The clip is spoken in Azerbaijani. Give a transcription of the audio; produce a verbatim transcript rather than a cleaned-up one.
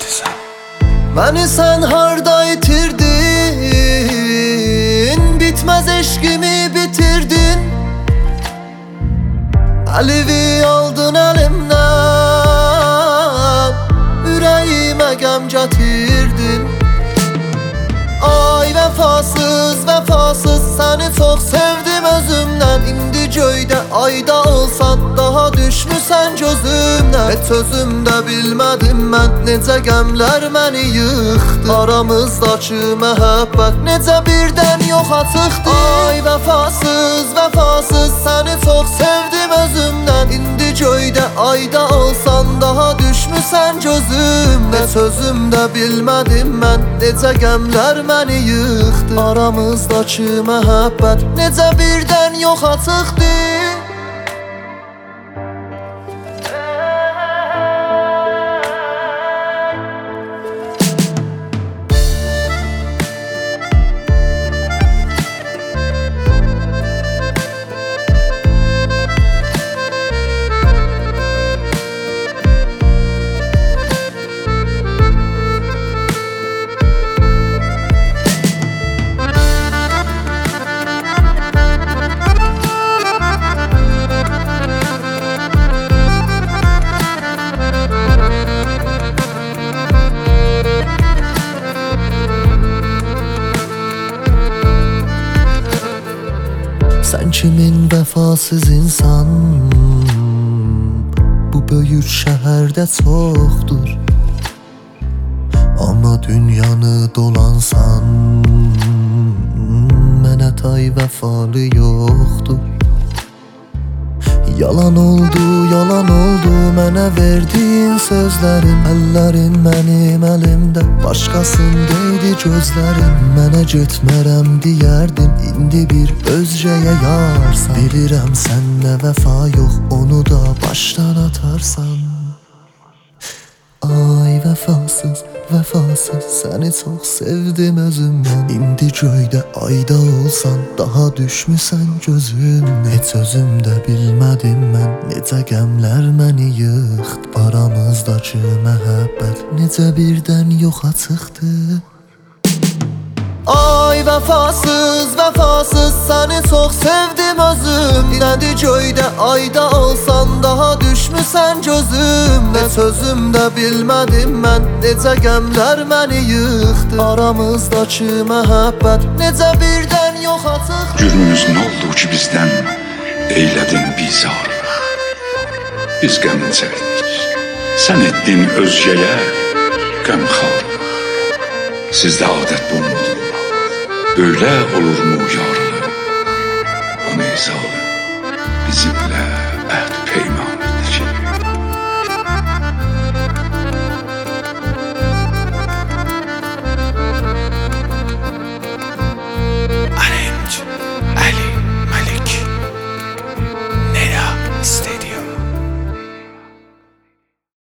sən. Məni sən harda itirdin, bitməz eşqimi bitirdin. Əlivi aldın əlimdən, ürəyimə qəm gətirdin. Ay vəfasız, vəfasız, səni çox sevdim özümdən. İndi göydə ayda olsan, daha düşmüsən gözümdən. Heç özümdə bilmədim mən, necə qəmlər məni yıxdı. Aramızdakı məhəbbət necə birdən yoxa çıxdı. Ay vəfasız, vəfasız, səni çox sevdim özümdən. İndi göydə ayda olsan, daha düşmüsən gözümdən. Heç özümdə bilmədim mən, necə qəmlər məni yıxdı. Aramızdakı məhəbbət necə birdən yoxa çıxdı. Sən kimin vəfasız insan, bu böyük şəhərdə çoxdur. Amma dünyanı dolansan, mənə tay vəfalı yoxdur. Yalan oldu, yalan oldu mənə verdiyin sözlərin. Əllərin mənim əlimdə, başqasındaydı gözlərin. Mənə getmərəm deyərdin, indi bir özcəyə yarsan. Bilirəm səndə vəfa yox, onu da başdan atarsan. Ay vəfasız, vəfasız, səni çox sevdim özümdən. İndi göydə ayda olsan, daha düşmüsən gözümdən. Heç özümdə bilmədim mən, necə qəmlər məni yıxdı. Aramızdakı məhəbbət necə birdən yoxa çıxdı. Ay vəfasız, vəfasız, səni çox sevdim özüm. İndi göydə ayda olsan, daha düşmüsən gözümdən. Heç özümdə bilmədim mən, necə qəmlər məni yıxdı. Aramızdakı məhəbbət necə birdən yoxa çıxdı. Günümüz nə oldu ki bizdən eylədin bizarlıq. Biz qəmin çəkdik, sən etdin özgəyə qəmxarlıq. Sizdə adət bu mudur? Böyle olur mu yarlı? O neyzalı bizimle